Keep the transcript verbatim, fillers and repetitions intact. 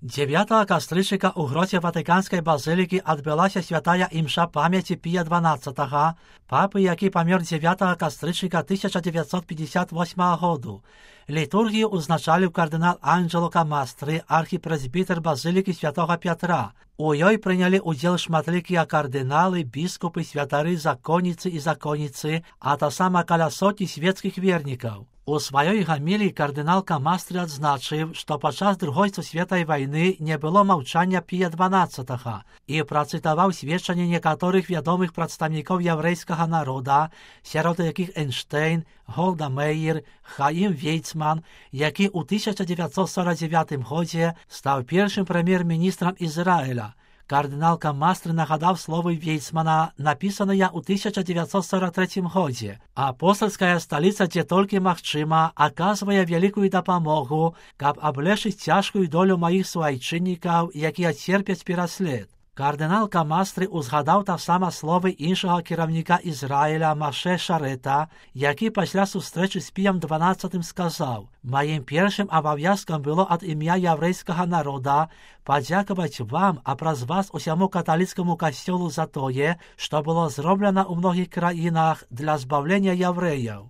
девятого кастрычніка ў гроце Ватыканскай базылікі адбылася святая імша памяці Пія дванаццатага, папы, які памёр дзевятага кастрычніка тысяча девятьсот пятьдесят восьмага году. Літургію ўзначаліў кардынал Анджело Камастры, архіпрэзбітэр базылікі святого Пятра. У ёй прынялі ўдзел шматлікія кардыналы, біскупы, святары, законніцы і законніцы, а таксама каля сотні свецкіх вернікаў. У сваёй гаміліі кардынал Камастры адзначыў, што падчас другой сусветнай вайны не было маўчання Пія дванаццатага і працытаваў сведчанні некаторых вядомых прадстаўнікоў яўрэйскага народа, сярод якіх Эйнштэйн, Голда Меір, Хаім Вейцман, які ў тысяча девятьсот сорок девятым годзе стаў першым прэм'ер-міністрам Ізраіля. Кардынал Камастры нагадаў словы Вейцмана, напісаныя ў тысяча девятьсот сорок третьем годзе. Апостальская сталіца, дзе толькі магчыма, аказвае вялікую дапамогу, каб аблегчыць цяжкую долю маіх суайчыннікаў, якія церпяць пераслед. Кардынал Камастры узгадаў таксама словы іншага кіраўніка Ізраіля Маше Шарэта, які пасля сустрэчы з Піем дванаццатым сказаў: «Маім першым абавязкам было ад імя яўрэйскага народа падзякаваць вам, а праз вас усяму каталіцкаму касцёлу за тое, што было зроблена ў многіх краінах для збаўлення яўрэяў».